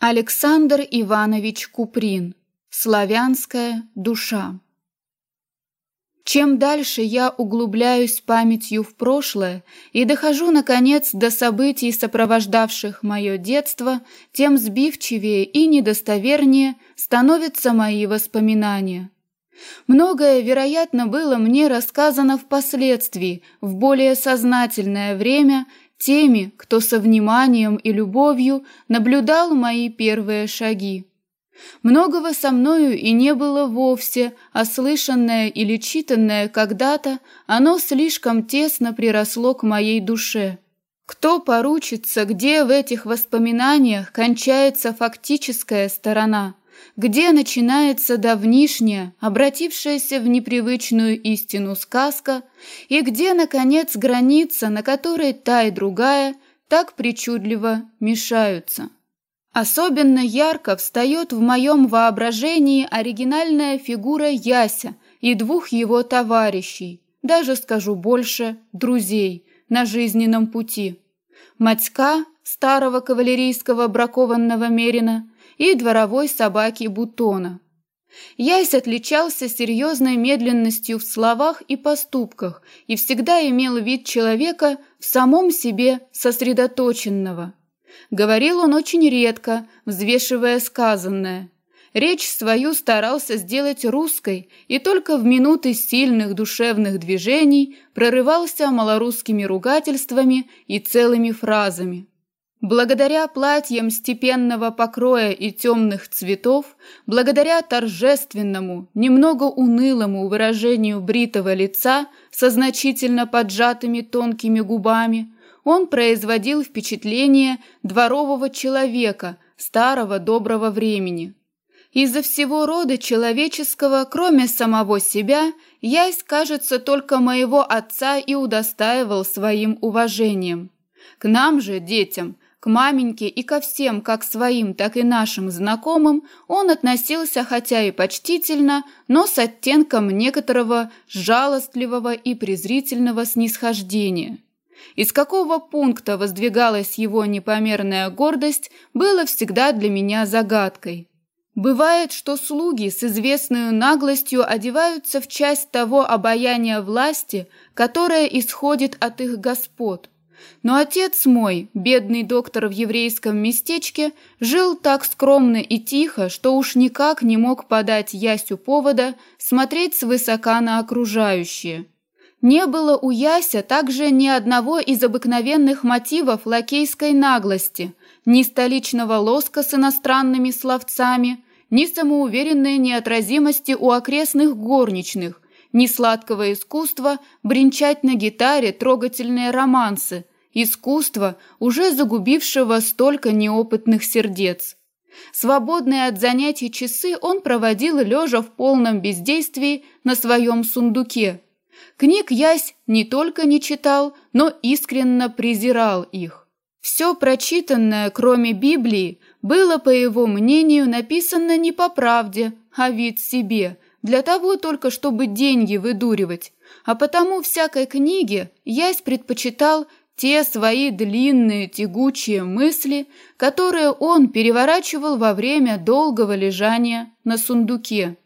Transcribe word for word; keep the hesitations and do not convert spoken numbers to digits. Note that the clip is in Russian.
Александр Иванович Куприн. Славянская душа. Чем дальше я углубляюсь памятью в прошлое и дохожу, наконец, до событий, сопровождавших мое детство, тем сбивчивее и недостовернее становятся мои воспоминания. Многое, вероятно, было мне рассказано впоследствии, в более сознательное время, теми, кто со вниманием и любовью наблюдал мои первые шаги. Многого со мною и не было вовсе, а слышанное или читанное когда-то, оно слишком тесно приросло к моей душе. Кто поручится, где в этих воспоминаниях кончается фактическая сторона, где начинается давнишняя, обратившаяся в непривычную истину сказка, и где, наконец, граница, на которой та и другая так причудливо мешаются. Особенно ярко встает в моем воображении оригинальная фигура Яся и двух его товарищей, даже скажу больше, друзей, на жизненном пути. Матька, старого кавалерийского бракованного мерина, и дворовой собаки Бутона. Ясь отличался серьезной медленностью в словах и поступках и всегда имел вид человека в самом себе сосредоточенного. Говорил он очень редко, взвешивая сказанное. Речь свою старался сделать русской и только в минуты сильных душевных движений прорывался малорусскими ругательствами и целыми фразами. Благодаря платьям степенного покроя и темных цветов, благодаря торжественному, немного унылому выражению бритого лица со значительно поджатыми тонкими губами, он производил впечатление дворового человека старого доброго времени. Из-за всего рода человеческого, кроме самого себя, Ясь, кажется, только моего отца и удостаивал своим уважением. К нам же, детям, к маменьке и ко всем, как своим, так и нашим знакомым, он относился хотя и почтительно, но с оттенком некоторого жалостливого и презрительного снисхождения. Из какого пункта воздвигалась его непомерная гордость, было всегда для меня загадкой. Бывает, что слуги с известной наглостью одеваются в часть того обаяния власти, которое исходит от их господ. Но отец мой, бедный доктор в еврейском местечке, жил так скромно и тихо, что уж никак не мог подать Ясю повода смотреть свысока на окружающее. Не было у Яся также ни одного из обыкновенных мотивов лакейской наглости, ни столичного лоска с иностранными словцами, ни самоуверенной неотразимости у окрестных горничных, ни сладкого искусства бренчать на гитаре трогательные романсы, искусства, уже загубившего столько неопытных сердец. Свободные от занятий часы он проводил лежа в полном бездействии на своем сундуке. Книг Ясь не только не читал, но искренно презирал их. Все прочитанное, кроме Библии, было, по его мнению, написано не по правде, а вид себе, для того только, чтобы деньги выдуривать, а потому всякой книге Ясь предпочитал те свои длинные тягучие мысли, которые он переворачивал во время долгого лежания на сундуке.